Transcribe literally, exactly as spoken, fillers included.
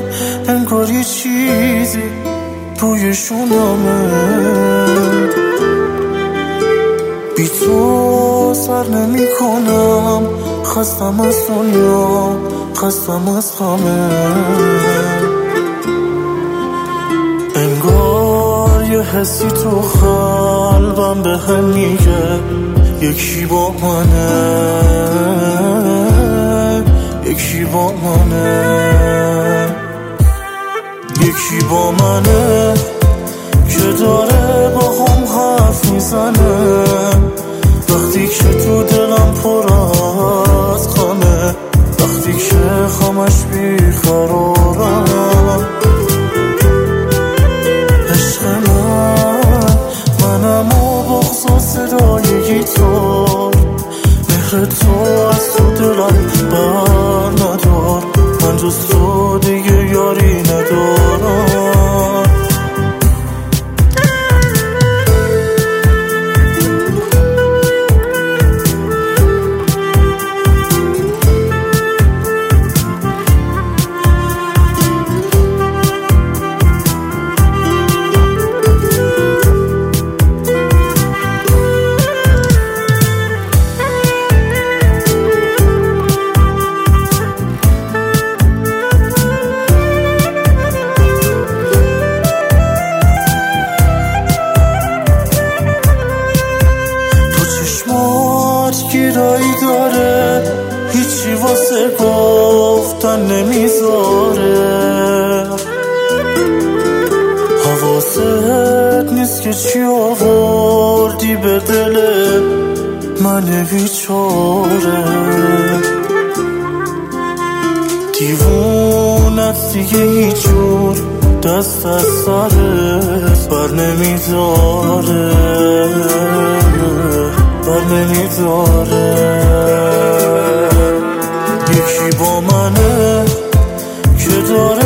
انگار یه چیزی توی شونمه. بی تو سر نمی کنم، خستم از دنیا، خستم از همه. انگار یه حسی تو قلبم به هم میگه یکی با منه، یکی با منه، یکی با منه که داره با هم حرف میزنه. وقتی که تو دلم پر از غمه، وقتی که خمش بیقرارم. عشق من منم و بغض و صدای گیتار، مهر تو از تو دلم بر ندار. من جز تو دیگه یاری ندارم. گیرایی داره، هیچی واسه گفتن نمیذاره. حواست نیست که چی آوردی به دل من بیچاره. دیوونت دیگه هیچ جور دست از سرت بر نمیداره، بر نمیداره. یکی با منه که داره